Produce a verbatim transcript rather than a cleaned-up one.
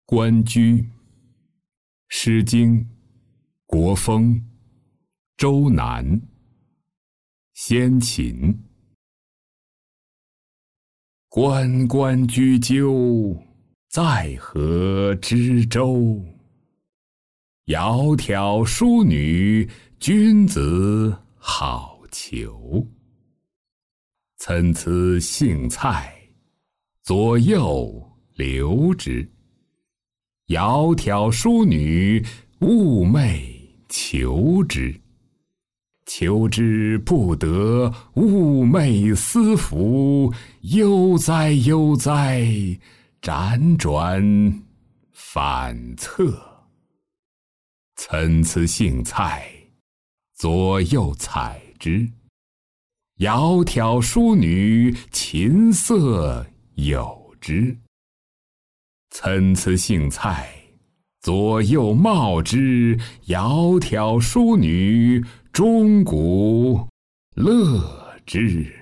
关雎，诗经，国风，周南，先秦。关关雎鸠，在河之洲。窈窕淑女，君子好逑。参差荇菜，左右流之。窈窕淑女，寤寐求之。求之不得，寤寐思服。悠哉悠哉，辗转反侧。参差荇菜，左右采之。窈窕淑女，琴瑟友之。参差荇菜，左右芼之。窈窕淑女，钟鼓乐之。